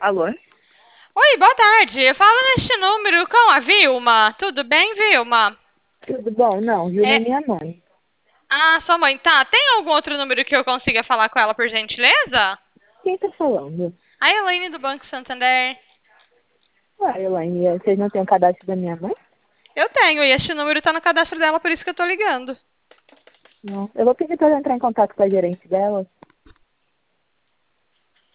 Alô? Oi, boa tarde. Eu falo neste número com a Vilma. Tudo bem, Vilma? Tudo bom? Não, Vilma é É... minha mãe. Ah, sua mãe, tá. Tem algum outro número que eu consiga falar com ela, por gentileza? Quem tá falando? A Elaine do Banco Santander. Ué, Elaine, vocês não têm o cadastro da minha mãe? Eu tenho, e este número tá no cadastro dela, por isso que eu tô ligando. Não. Eu vou pedir pra ela entrar em contato com a gerente dela.